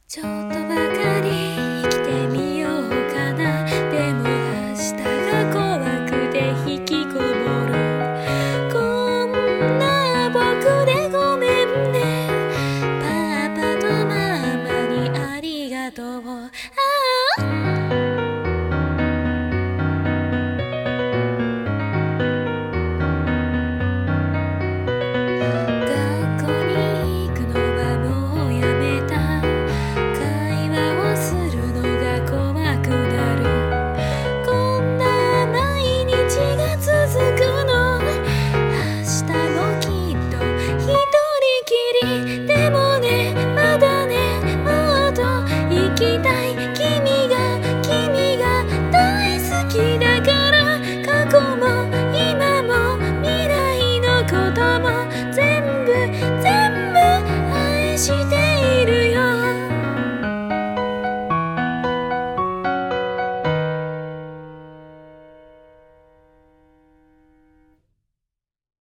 ちょっとばかり生きてみようかな。でも明日が怖くて引きこもる。こんな僕でごめんね。パパとママにありがとう。学校に行くのはもうやめた。会話をするのが怖くなる。こんな毎日が続くの。明日もきっと一人きり。でもね、まだね、もっと生きたい。君が大好きだから。過去も今も未来のことも全部愛して